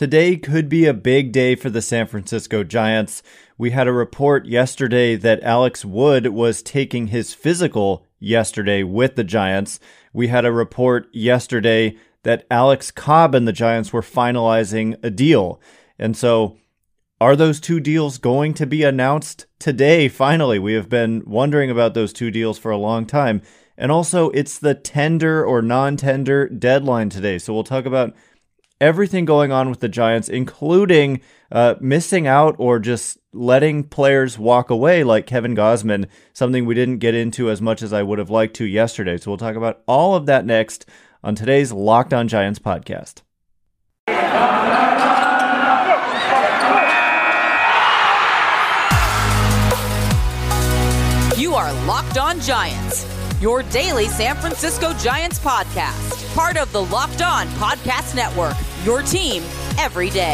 Today could be a big day for the San Francisco Giants. We had a report yesterday that Alex Wood was taking his physical yesterday with the Giants. We had a report yesterday that Alex Cobb and the Giants were finalizing a deal. And so, are those two deals going to be announced today? Finally, we have been wondering about those two deals for a long time. And also, it's the tender or non-tender deadline today. So we'll talk about everything going on with the Giants, including missing out or just letting players walk away like Kevin Gausman, something we didn't get into as much as I would have liked to yesterday. So we'll talk about all of that next on today's Locked On Giants podcast. You are Locked On Giants, your daily San Francisco Giants podcast, part of the Locked On Podcast Network, your team every day.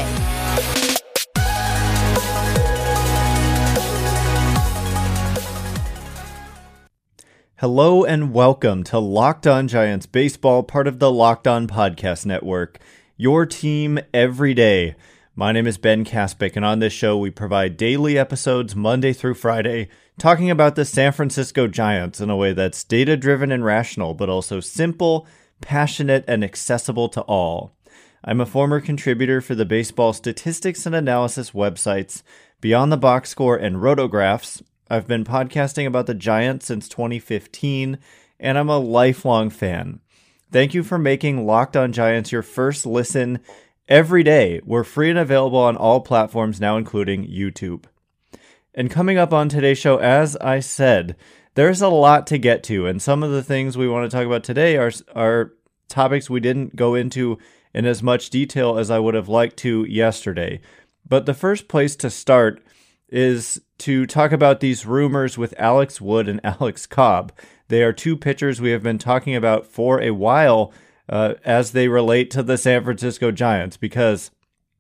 Hello and welcome to Locked On Giants Baseball, part of the Locked On Podcast Network, your team every day. My name is Ben Kaspick, and on this show we provide daily episodes Monday through Friday, talking about the San Francisco Giants in a way that's data-driven and rational, but also simple, passionate, and accessible to all. I'm a former contributor for the baseball statistics and analysis websites Beyond the Box Score and Rotographs. I've been podcasting about the Giants since 2015, and I'm a lifelong fan. Thank you for making Locked On Giants your first listen every day. We're free and available on all platforms now, including YouTube. And coming up on today's show, as I said, there's a lot to get to, and some of the things we want to talk about today are topics we didn't go into in as much detail as I would have liked to yesterday. But the first place to start is to talk about these rumors with Alex Wood and Alex Cobb. They are two pitchers we have been talking about for a while as they relate to the San Francisco Giants, because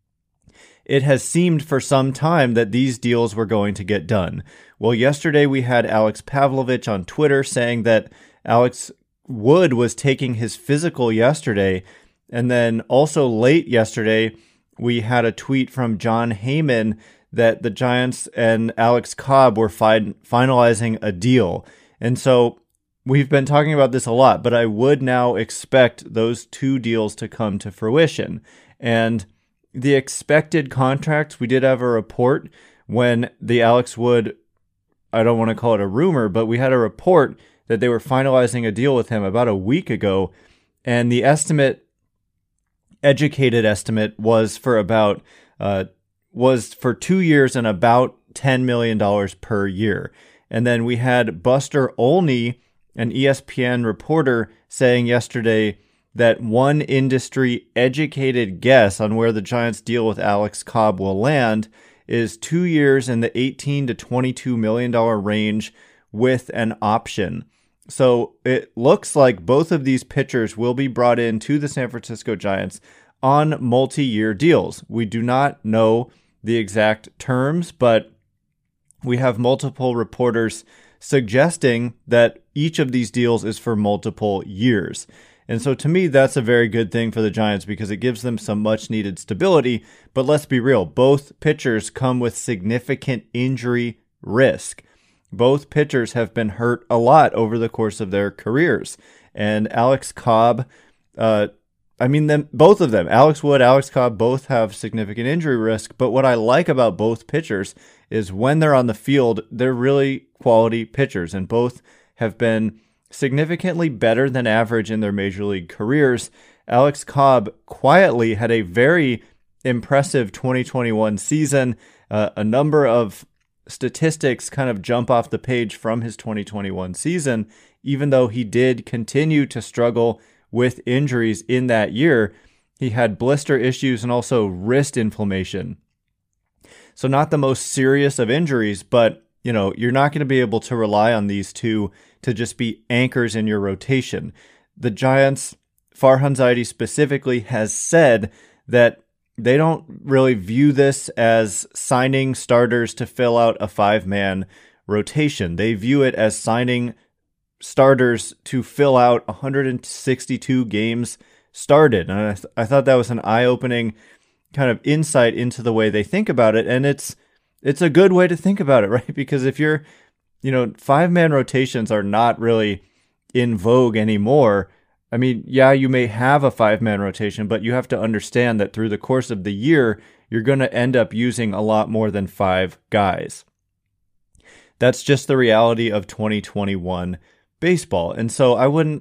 it has seemed for some time that these deals were going to get done. Well, yesterday we had Alex Pavlovich on Twitter saying that Alex Wood was taking his physical yesterday, and then also late yesterday we had a tweet from Jon Heyman that the Giants and Alex Cobb were finalizing a deal. And so we've been talking about this a lot, but I would now expect those two deals to come to fruition. And the expected contracts, we did have a report when the Alex Wood, I don't want to call it a rumor, but we had a report that they were finalizing a deal with him about a week ago. And the educated estimate was for about, was for 2 years and about $10 million per year. And then we had Buster Olney, an ESPN reporter, saying yesterday that one industry educated guess on where the Giants' deal with Alex Cobb will land is 2 years in the $18 to $22 million range with an option. So it looks like both of these pitchers will be brought in to the San Francisco Giants on multi-year deals. We do not know the exact terms, but we have multiple reporters suggesting that each of these deals is for multiple years. And so to me, that's a very good thing for the Giants because it gives them some much needed stability. But let's be real, both pitchers come with significant injury risk. Both pitchers have been hurt a lot over the course of their careers. And Alex Cobb, both of them, Alex Wood, Alex Cobb, both have significant injury risk. But what I like about both pitchers is when they're on the field, they're really quality pitchers, and both have been significantly better than average in their major league careers. Alex Cobb quietly had a very impressive 2021 season. A number of statistics kind of jump off the page from his 2021 season, even though he did continue to struggle with injuries in that year. He had blister issues and also wrist inflammation. So not the most serious of injuries, but you're not going to be able to rely on these two to just be anchors in your rotation. The Giants, Farhan Zaidi specifically, has said that they don't really view this as signing starters to fill out a 5-man rotation. They view it as signing starters to fill out 162 games started. And I thought that was an eye-opening kind of insight into the way they think about it. And it's a good way to think about it, right? Because if you're, 5-man rotations are not really in vogue anymore. I mean, yeah, you may have a 5-man rotation, but you have to understand that through the course of the year, you're going to end up using a lot more than 5 guys. That's just the reality of 2021 baseball. And so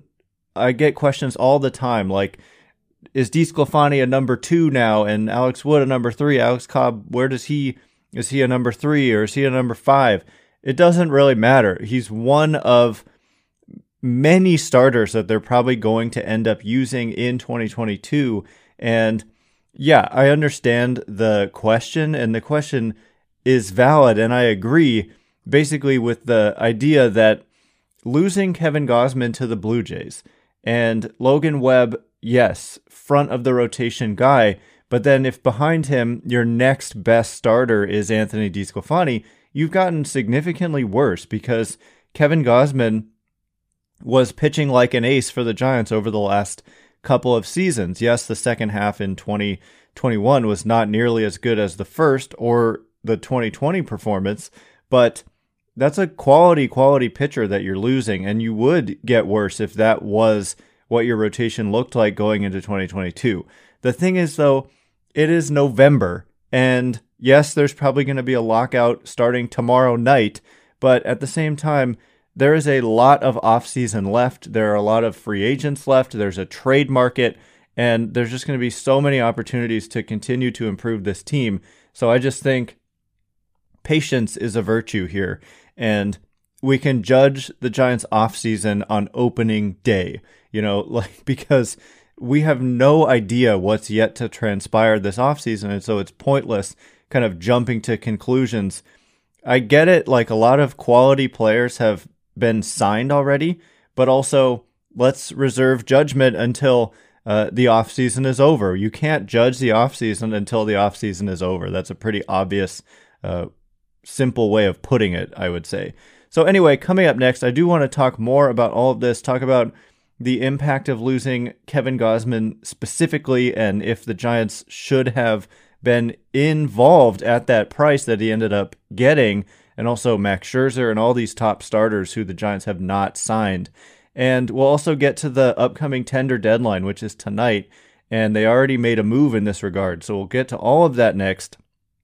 I get questions all the time, like, is DeSclafani a number 2 now and Alex Wood a number 3? Alex Cobb, is he a number 3 or is he a number 5? It doesn't really matter. He's one of many starters that they're probably going to end up using in 2022. And yeah, I understand the question, and the question is valid, and I agree basically with the idea that losing Kevin Gausman to the Blue Jays and Logan Webb, yes, front of the rotation guy, but then if behind him your next best starter is Anthony DeSclafani, you've gotten significantly worse because Kevin Gausman was pitching like an ace for the Giants over the last couple of seasons. Yes, the second half in 2021 was not nearly as good as the first or the 2020 performance, but that's a quality pitcher that you're losing, and you would get worse if that was what your rotation looked like going into 2022. The thing is, though, it is November, and yes, there's probably going to be a lockout starting tomorrow night, but at the same time, there is a lot of offseason left. There are a lot of free agents left. There's a trade market, and there's just going to be so many opportunities to continue to improve this team. So I just think patience is a virtue here, and we can judge the Giants offseason on opening day, because we have no idea what's yet to transpire this offseason, and so it's pointless kind of jumping to conclusions. I get it, like a lot of quality players have been signed already, but also let's reserve judgment until the offseason is over. You can't judge the offseason until the offseason is over. That's a pretty obvious, simple way of putting it, I would say. So anyway, coming up next, I do want to talk more about all of this, talk about the impact of losing Kevin Gausman specifically, and if the Giants should have been involved at that price that he ended up getting, and also Max Scherzer and all these top starters who the Giants have not signed. And we'll also get to the upcoming tender deadline, which is tonight, and they already made a move in this regard. So we'll get to all of that next.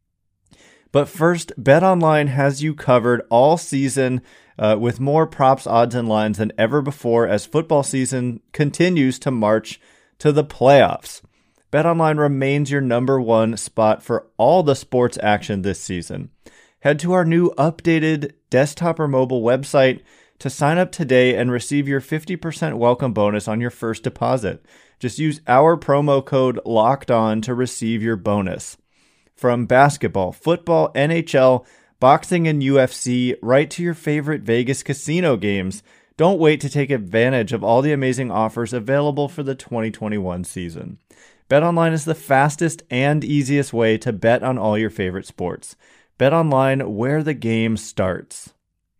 But first, BetOnline has you covered all season with more props, odds, and lines than ever before as football season continues to march to the playoffs. BetOnline remains your number one spot for all the sports action this season. Head to our new updated desktop or mobile website to sign up today and receive your 50% welcome bonus on your first deposit. Just use our promo code LOCKEDON to receive your bonus. From basketball, football, NHL, boxing, and UFC, right to your favorite Vegas casino games, don't wait to take advantage of all the amazing offers available for the 2021 season. BetOnline is the fastest and easiest way to bet on all your favorite sports. BetOnline, where the game starts.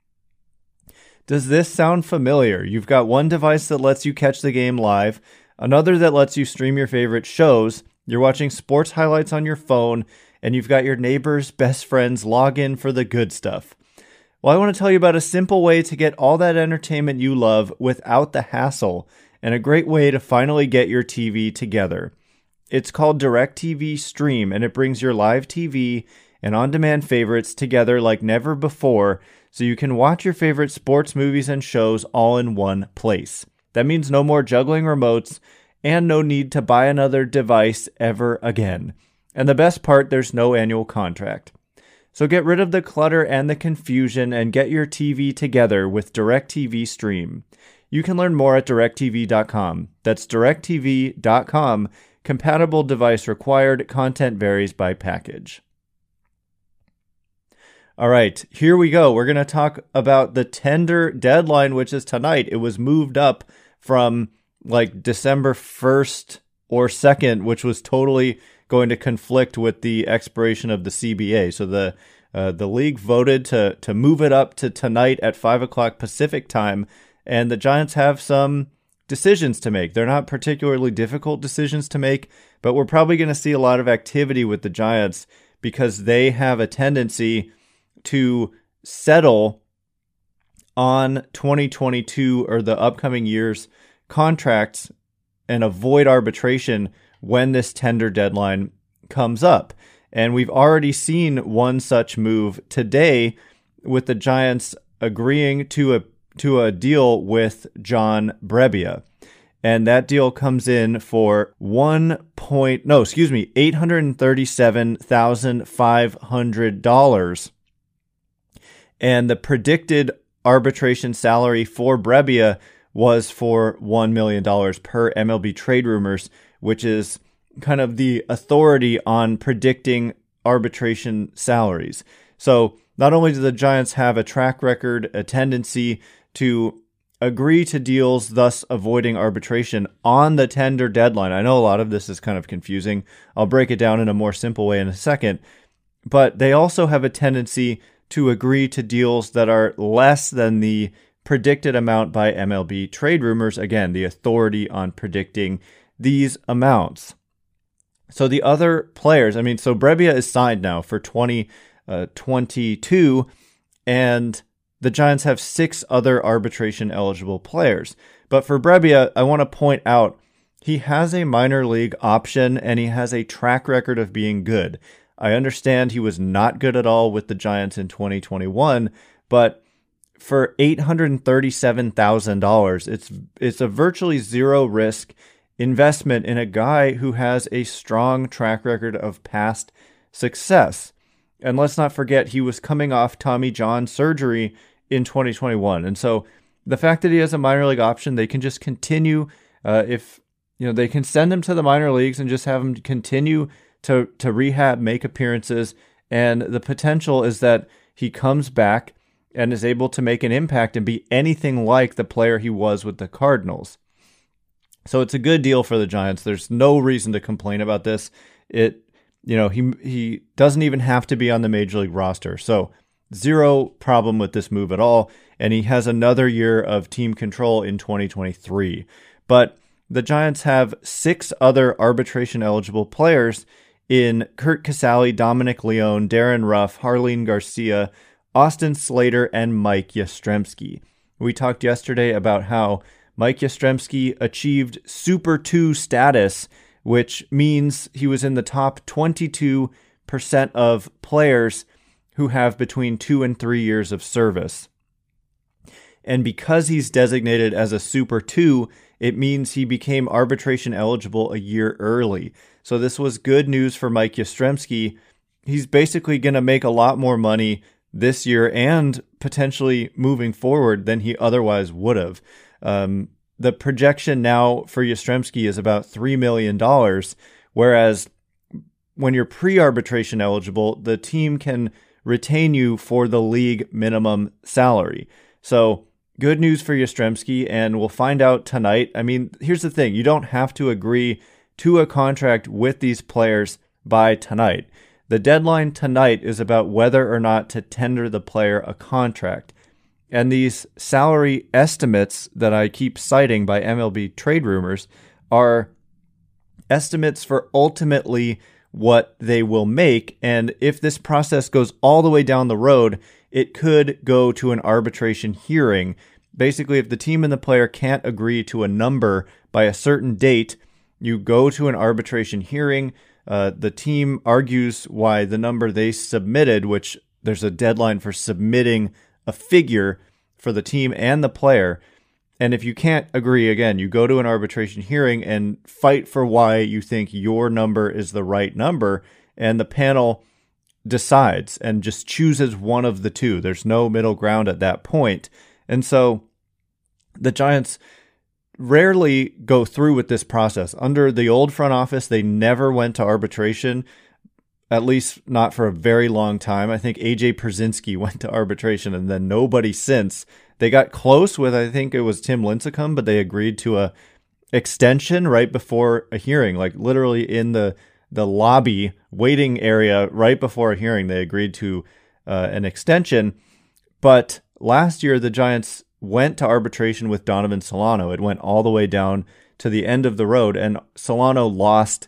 Does this sound familiar? You've got one device that lets you catch the game live, another that lets you stream your favorite shows, you're watching sports highlights on your phone, and you've got your neighbor's best friend's login for the good stuff. Well, I want to tell you about a simple way to get all that entertainment you love without the hassle, and a great way to finally get your TV together. It's called DirecTV Stream, and it brings your live TV and on-demand favorites together like never before, so you can watch your favorite sports, movies, and shows all in one place. That means no more juggling remotes and no need to buy another device ever again. And the best part, there's no annual contract. So get rid of the clutter and the confusion and get your TV together with DirecTV Stream. You can learn more at directtv.com. That's directtv.com. Compatible device required. Content varies by package. All right, here we go. We're going to talk about the tender deadline, which is tonight. It was moved up from like December 1st or 2nd, which was totally going to conflict with the expiration of the CBA. So the league voted to move it up to tonight at 5 o'clock Pacific time, and the Giants have some decisions to make. They're not particularly difficult decisions to make, but we're probably going to see a lot of activity with the Giants because they have a tendency to settle on 2022 or the upcoming year's contracts and avoid arbitration when this tender deadline comes up. And we've already seen one such move today with the Giants agreeing to a deal with John Brebbia. And that deal comes in for $837,500. And the predicted arbitration salary for Brebbia was for $1 million per MLB Trade Rumors, which is kind of the authority on predicting arbitration salaries. So not only do the Giants have a track record, a tendency to agree to deals, thus avoiding arbitration on the tender deadline. I know a lot of this is kind of confusing. I'll break it down in a more simple way in a second. But they also have a tendency to agree to deals that are less than the predicted amount by MLB Trade Rumors. Again, the authority on predicting these amounts. So the other players, so Brebbia is signed now for 2022, and the Giants have 6 other arbitration-eligible players. But for Brebbia, I want to point out he has a minor league option, and he has a track record of being good. I understand he was not good at all with the Giants in 2021, but for $837,000, it's a virtually zero risk investment in a guy who has a strong track record of past success. And let's not forget, he was coming off Tommy John surgery in 2021. And so the fact that he has a minor league option, they can just continue, they can send him to the minor leagues and just have him continue to rehab, make appearances. And the potential is that he comes back and is able to make an impact and be anything like the player he was with the Cardinals. So it's a good deal for the Giants. There's no reason to complain about this. He doesn't even have to be on the Major League roster. So zero problem with this move at all. And he has another year of team control in 2023. But the Giants have 6 other arbitration-eligible players in Curt Casali, Dominic Leone, Darren Ruff, Harleen Garcia, Austin Slater, and Mike Yastrzemski. We talked yesterday about how Mike Yastrzemski achieved Super 2 status, which means he was in the top 22% of players who have between 2 and 3 years of service. And because he's designated as a Super 2, it means he became arbitration eligible a year early. So this was good news for Mike Yastrzemski. He's basically going to make a lot more money this year and potentially moving forward than he otherwise would have. The projection now for Yastrzemski is about $3 million, whereas when you're pre-arbitration eligible, the team can retain you for the league minimum salary. So good news for Yastrzemski, and we'll find out tonight. Here's the thing. You don't have to agree to a contract with these players by tonight. The deadline tonight is about whether or not to tender the player a contract. And these salary estimates that I keep citing by MLB Trade Rumors are estimates for ultimately what they will make. And if this process goes all the way down the road, it could go to an arbitration hearing. Basically, if the team and the player can't agree to a number by a certain date, you go to an arbitration hearing. The team argues why the number they submitted, which there's a deadline for submitting a figure for the team and the player. And if you can't agree, again, you go to an arbitration hearing and fight for why you think your number is the right number. And the panel decides and just chooses one of the two. There's no middle ground at that point. And so the Giants rarely go through with this process. Under the old front office, they never went to arbitration, at least not for a very long time. I think AJ Pierzynski went to arbitration and then nobody since. They got close with, I think it was Tim Lincecum, but they agreed to a extension right before a hearing, like literally in the lobby waiting area right before a hearing. They agreed to an extension. But last year, the Giants went to arbitration with Donovan Solano. It went all the way down to the end of the road, and Solano lost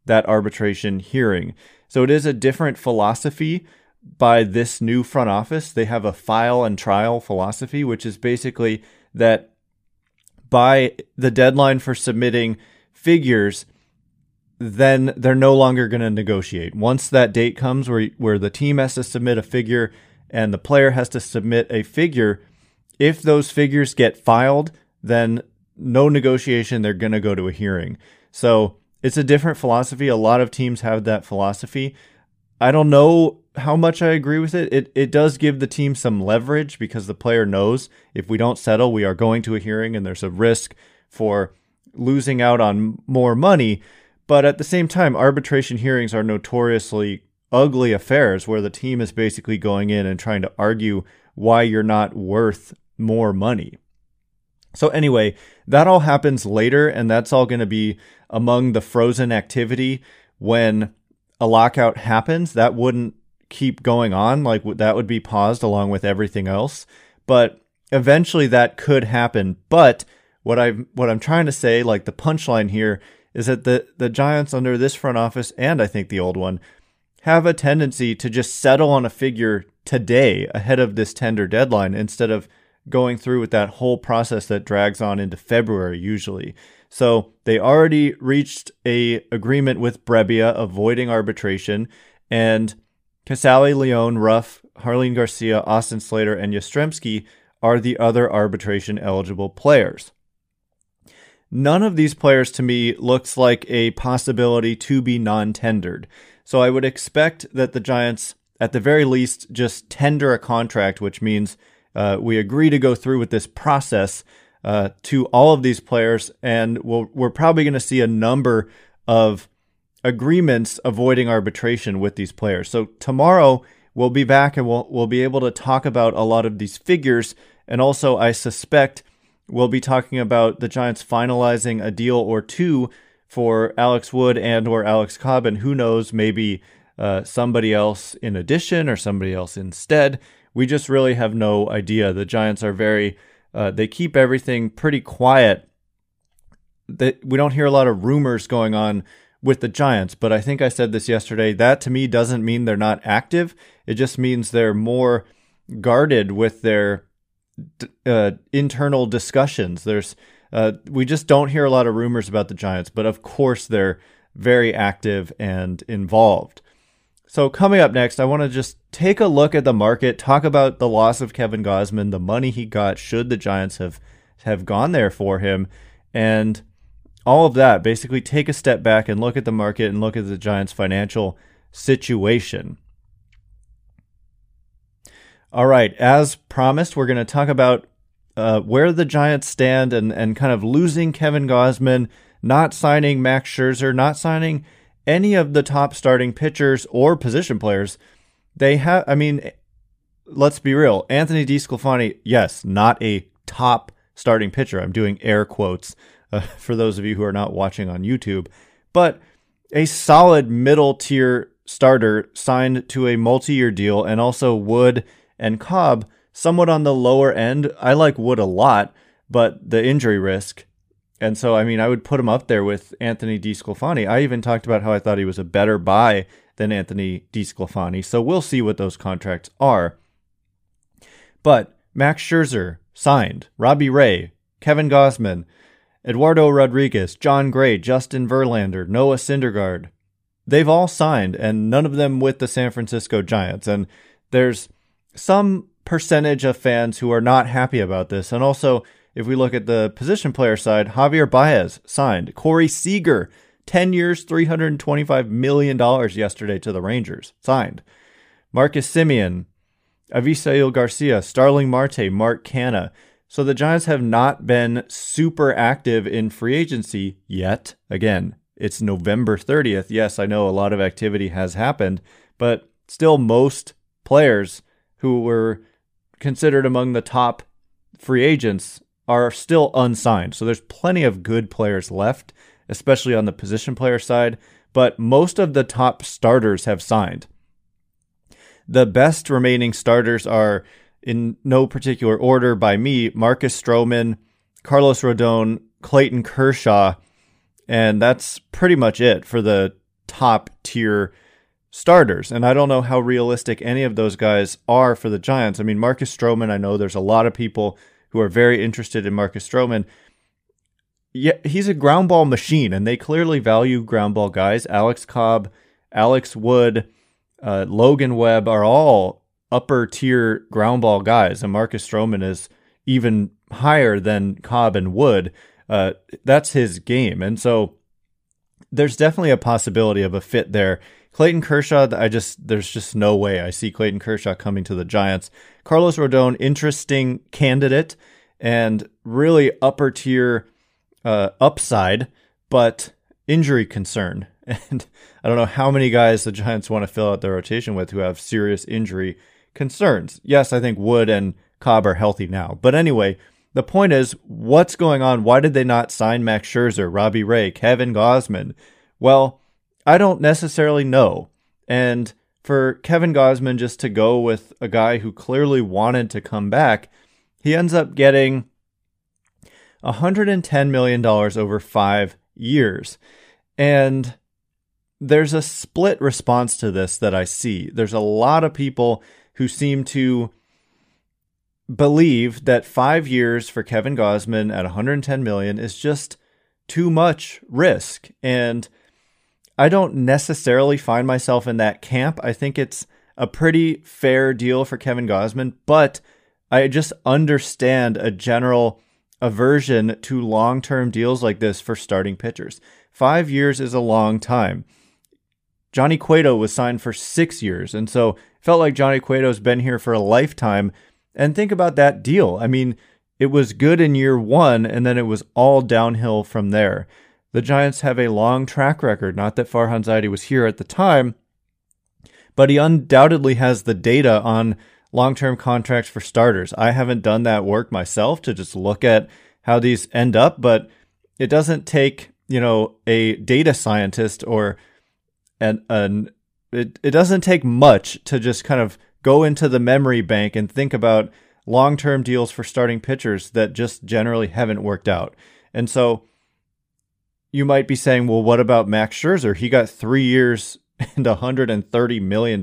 that arbitration hearing. So it is a different philosophy by this new front office. They have a file and trial philosophy, which is basically that by the deadline for submitting figures, then they're no longer going to negotiate. Once that date comes where the team has to submit a figure and the player has to submit a figure, if those figures get filed, then no negotiation, they're going to go to a hearing. So it's a different philosophy. A lot of teams have that philosophy. I don't know how much I agree with it. It does give the team some leverage because the player knows if we don't settle, we are going to a hearing and there's a risk for losing out on more money. But at the same time, arbitration hearings are notoriously ugly affairs where the team is basically going in and trying to argue why you're not worth more money. So anyway, that all happens later, and that's all going to be among the frozen activity when a lockout happens. That wouldn't keep going on, like that would be paused along with everything else. But eventually that could happen. But what I'm trying to say, like the punchline here, is that the Giants under this front office, and I think the old one, have a tendency to just settle on a figure today ahead of this tender deadline instead of going through with that whole process that drags on into February usually. So they already reached a agreement with Brebbia avoiding arbitration, and Casale, Leone, Ruff, Jarlin Garcia, Austin Slater, and Yastrzemski are the other arbitration eligible players. None of these players to me looks like a possibility to be non-tendered. So I would expect that the Giants, at the very least, just tender a contract, which means we agree to go through with this process to all of these players, and we're probably going to see a number of agreements avoiding arbitration with these players. So tomorrow we'll be back and we'll be able to talk about a lot of these figures, and also I suspect we'll be talking about the Giants finalizing a deal or two for Alex Wood and or Alex Cobb, and who knows, maybe somebody else in addition or somebody else instead. We just really have no idea. The Giants are they keep everything pretty quiet. We don't hear a lot of rumors going on with the Giants, but I think I said this yesterday. That to me doesn't mean they're not active. It just means they're more guarded with their internal discussions. We just don't hear a lot of rumors about the Giants, but of course they're very active and involved. So coming up next, I want to just take a look at the market, talk about the loss of Kevin Gausman, the money he got should the Giants have gone there for him, and all of that. Basically take a step back and look at the market and look at the Giants' financial situation. All right, as promised, we're going to talk about where the Giants stand and kind of losing Kevin Gausman, not signing Max Scherzer, not signing any of the top starting pitchers or position players. Let's be real. Anthony DeSclafani, yes, not a top starting pitcher. I'm doing air quotes for those of you who are not watching on YouTube, but a solid middle tier starter signed to a multi-year deal, and also Wood and Cobb somewhat on the lower end. I like Wood a lot, but the injury risk. And so, I would put him up there with Anthony DeSclafani. I even talked about how I thought he was a better buy than Anthony DeSclafani. So we'll see what those contracts are. But Max Scherzer signed, Robbie Ray, Kevin Gausman, Eduardo Rodriguez, John Gray, Justin Verlander, Noah Syndergaard. They've all signed, and none of them with the San Francisco Giants. And there's some percentage of fans who are not happy about this. And also, if we look at the position player side, Javier Baez signed. Corey Seager, 10 years, $325 million yesterday to the Rangers, signed. Marcus Semien, Avisail Garcia, Starling Marte, Mark Canha. So the Giants have not been super active in free agency yet. Again, it's November 30th. Yes, I know a lot of activity has happened, but still most players who were considered among the top free agents are still unsigned. So there's plenty of good players left, especially on the position player side, but most of the top starters have signed. The best remaining starters are, in no particular order by me, Marcus Stroman, Carlos Rodon, Clayton Kershaw, and that's pretty much it for the top tier starters. And I don't know how realistic any of those guys are for the Giants. I mean, Marcus Stroman, I know there's a lot of people who are very interested in Marcus Stroman. Yeah, he's a ground ball machine, and they clearly value ground ball guys. Alex Cobb, Alex Wood, Logan Webb are all upper tier ground ball guys, and Marcus Stroman is even higher than Cobb and Wood. That's his game, and so there's definitely a possibility of a fit there. Clayton Kershaw, there's just no way I see Clayton Kershaw coming to the Giants. Carlos Rodon, interesting candidate and really upper tier upside, but injury concern. And I don't know how many guys the Giants want to fill out their rotation with who have serious injury concerns. Yes, I think Wood and Cobb are healthy now. But anyway, the point is, what's going on? Why did they not sign Max Scherzer, Robbie Ray, Kevin Gausman? Well, I don't necessarily know. And for Kevin Gausman just to go with a guy who clearly wanted to come back, he ends up getting $110 million over 5 years. And there's a split response to this that I see. There's a lot of people who seem to believe that 5 years for Kevin Gausman at $110 million is just too much risk. And I don't necessarily find myself in that camp. I think it's a pretty fair deal for Kevin Gausman, but I just understand a general aversion to long-term deals like this for starting pitchers. 5 years is a long time. Johnny Cueto was signed for 6 years, and so it felt like Johnny Cueto's been here for a lifetime. And think about that deal. I mean, it was good in year one, and then it was all downhill from there. The Giants have a long track record. Not that Farhan Zaidi was here at the time, but he undoubtedly has the data on long-term contracts for starters. I haven't done that work myself to just look at how these end up, but it doesn't take, a data scientist or it doesn't take much to just kind of go into the memory bank and think about long-term deals for starting pitchers that just generally haven't worked out. And so you might be saying, well, what about Max Scherzer? He got 3 years and $130 million,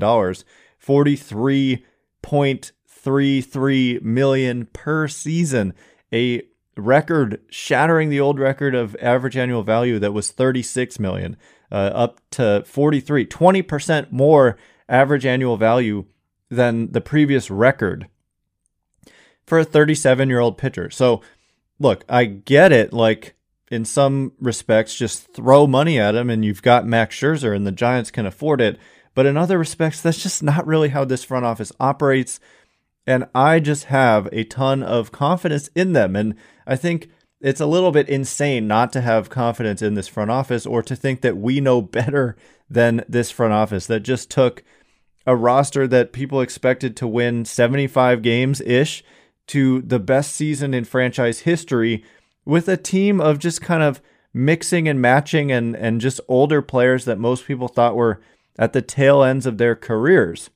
$43.33 million per season, a record shattering the old record of average annual value that was $36 million, up to 20% more average annual value than the previous record for a 37-year-old pitcher. So look, I get it. Like, in some respects, just throw money at him and you've got Max Scherzer and the Giants can afford it. But in other respects, that's just not really how this front office operates. And I just have a ton of confidence in them. And I think it's a little bit insane not to have confidence in this front office or to think that we know better than this front office that just took a roster that people expected to win 75 games-ish to the best season in franchise history with a team of just kind of mixing and matching and just older players that most people thought were at the tail ends of their careers.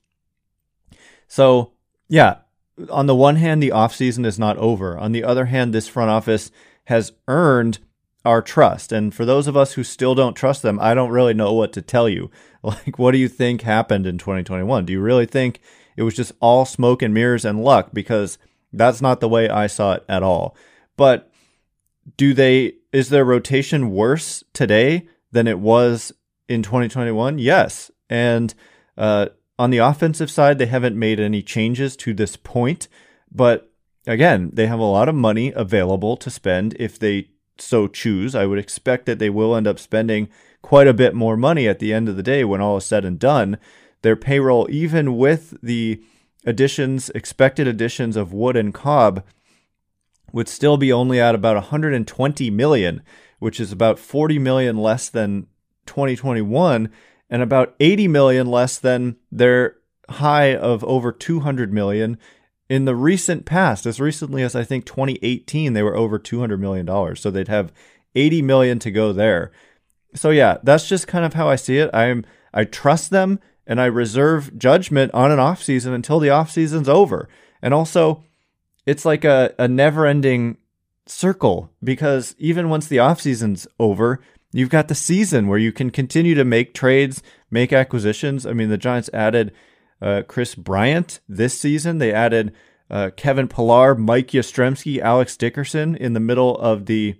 So, yeah, on the one hand, the offseason is not over. On the other hand, this front office has earned our trust. And for those of us who still don't trust them, I don't really know what to tell you. Like, what do you think happened in 2021? Do you really think it was just all smoke and mirrors and luck? Because that's not the way I saw it at all. But is their rotation worse today than it was in 2021? Yes. And on the offensive side, they haven't made any changes to this point. But again, they have a lot of money available to spend if they so choose. I would expect that they will end up spending quite a bit more money at the end of the day when all is said and done. Their payroll, even with the expected additions of Wood and Cobb, would still be only at about $120 million, which is about $40 million less than 2021 and about $80 million less than their high of over $200 million in the recent past. As recently as I think 2018, they were over $200 million. So they'd have $80 million to go there. So yeah, that's just kind of how I see it. I trust them and I reserve judgment on an offseason until the offseason's over. And also, it's like a never-ending circle because even once the offseason's over, you've got the season where you can continue to make trades, make acquisitions. I mean, the Giants added Chris Bryant this season. They added Kevin Pillar, Mike Yastrzemski, Alex Dickerson in the middle of the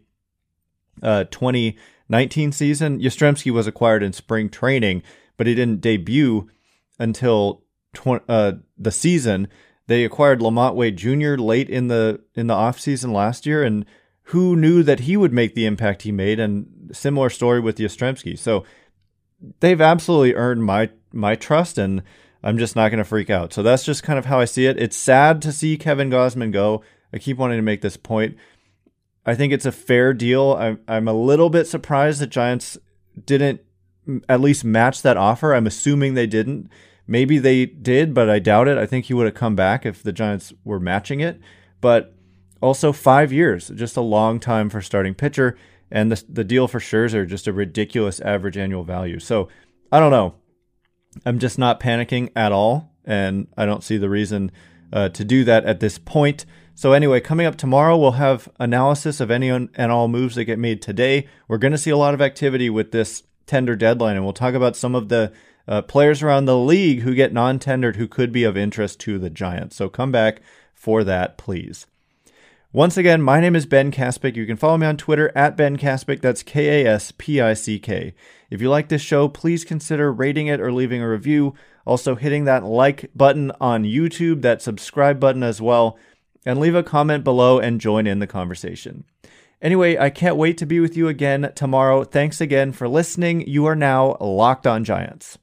2019 season. Yastrzemski was acquired in spring training, but he didn't debut until the season. They acquired Lamont Wade Jr. late in the offseason last year, and who knew that he would make the impact he made? And similar story with Yastrzemski. So they've absolutely earned my trust, and I'm just not going to freak out. So that's just kind of how I see it. It's sad to see Kevin Gausman go. I keep wanting to make this point. I think it's a fair deal. I'm a little bit surprised that Giants didn't at least match that offer. I'm assuming they didn't. Maybe they did, but I doubt it. I think he would have come back if the Giants were matching it. But also 5 years, just a long time for starting pitcher. And the deal for Scherzer, just a ridiculous average annual value. So I don't know. I'm just not panicking at all. And I don't see the reason to do that at this point. So anyway, coming up tomorrow, we'll have analysis of any and all moves that get made today. We're going to see a lot of activity with this tender deadline, and we'll talk about some of the players around the league who get non-tendered who could be of interest to the Giants. So come back for that, please. Once again, my name is Ben Kaspick. You can follow me on Twitter at Ben Kaspick. That's Kaspick. If you like this show, please consider rating it or leaving a review. Also hitting that like button on YouTube, that subscribe button as well, and leave a comment below and join in the conversation. Anyway, I can't wait to be with you again tomorrow. Thanks again for listening. You are now Locked On Giants.